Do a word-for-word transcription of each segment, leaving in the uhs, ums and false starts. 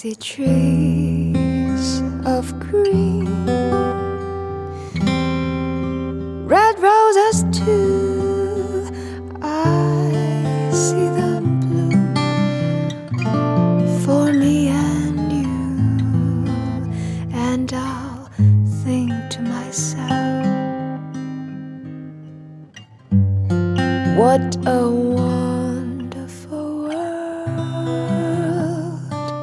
see trees of green, red roses too. I see them bloom for me and you, and I'll think to myself, what a wonderful world.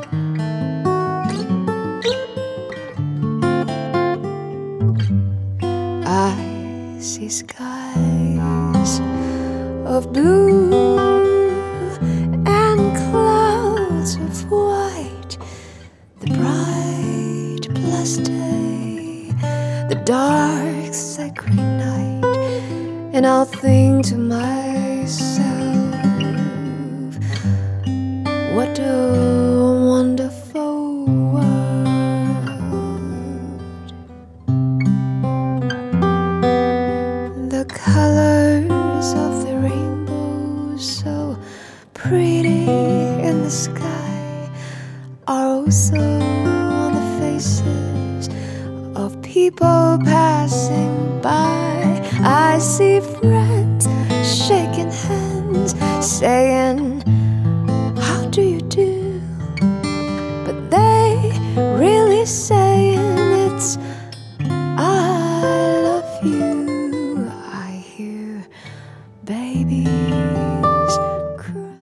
I see skies of blue and clouds of white, the bright blessed day, the dark sacred night, and I'll think to myself, what a wonderful world. The colors of the rainbow, so pretty in the sky, are also on the faces of people passing by. I see friends shaking hands, saying, how do you do? But they really say